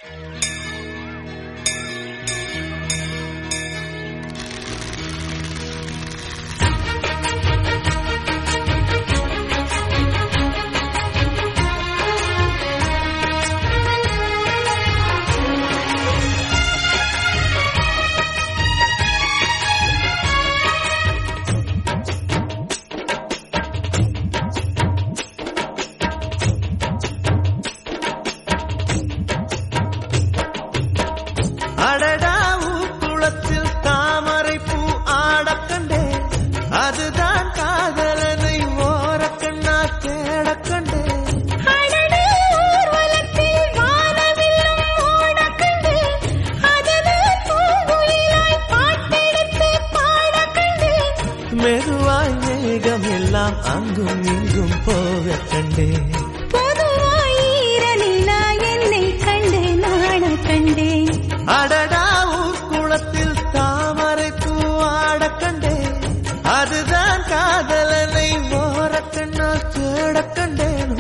மெதுவாய் மேகம் எல்லாம் அங்கும் இங்கும் போக கண்டே பொதுவாய் ஈரநிலா என்னை கண்டு நாட கண்டே அடடா ஊர் குளத்தில் தாமரை பூ ஆட கண்டே அதுதான் காதலனை ஓர கண்ணால் தேட கண்டேன்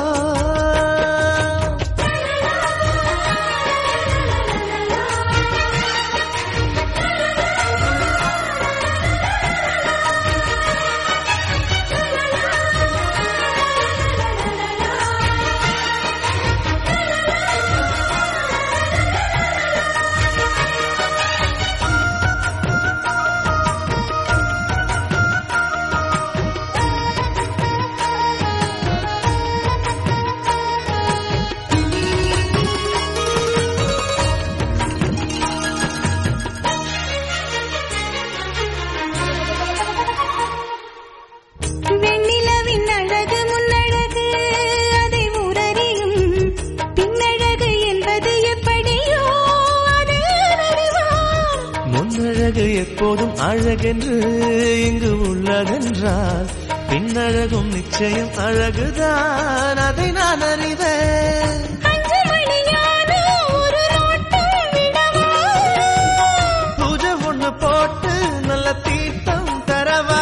வெண்ணிலவின் அழகு முன்னழகு அதை உரறியும் பின்னழகு என்பது எப்படியோ அதை அறிவார் முன்னழகு எப்போதும் அழகென்று இங்கு உள்ளதென்றால் பின்னழகும் நிச்சயம் அழகுதான் அதை நான் அறிவேன் பூஜை ஒண்ணு போட்டு நல்ல தீர்த்தம் தரவா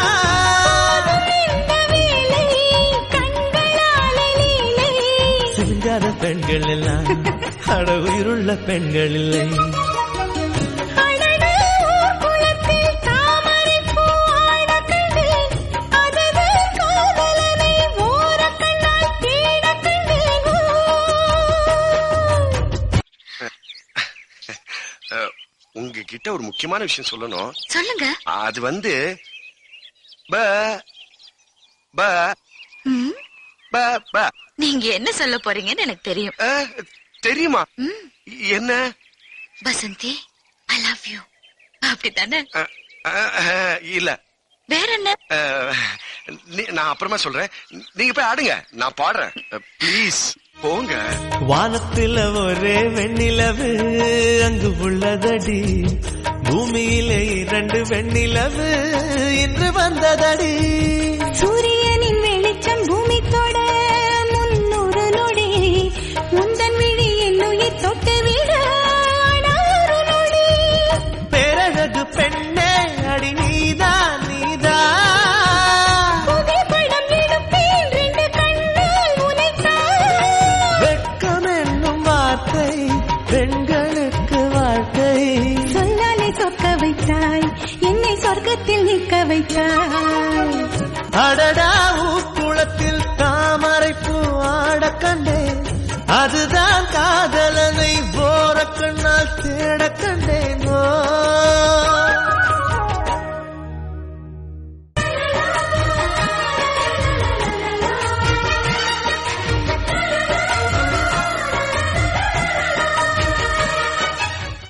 சிங்கார பெண்கள் எல்லாம் அட உயிருள்ள பெண்கள் இல்லை உங்ககிட்ட ஒரு முக்கியமான விஷயம் சொல்லணும். சொல்லுங்க. அது வந்து நீங்க என்ன சொல்ல போறீங்கன்னு எனக்கு தெரியும். தெரியுமா? என்ன? பசந்தி ஐ லவ் யூ அப்படித்தானே? இல்ல வேற என்ன? நான் அப்புறமா சொல்றேன். நீங்க போய் ஆடுங்க, நான் பாடுறேன். ப்ளீஸ் போங்க. வானத்துல ஒரே வெண்ணிலவு அங்கு உள்ளதடி, பூமியிலே 2 வெண்ணிலவு இன்று வந்ததடி. சூரியனின் வெளிச்சம் பூமி தொட 300 நொடி, முந்தன் விழி என் உயிர் தொட்டு விட ஒரு நொடி. பேரழகு பெண்ணே அடி நீதான் நீதான். புகைப்படம் எடுப்பேன் 2 கண்ணால் உனைத்தான். வெட்கம் என்னும் வார்த்தை பெண்களுக்கு வாழ்க்கை. சொல்லாலே சொக்க வைத்தாய், என்னை சொர்க்கத்தில் நிற்க வைத்தாய். அடடா ஊக்குளத்தில் தாமரை பூ ஆட கண்டே, அதுதான் காதலனை போற கண்ணால் தேட கண்டே.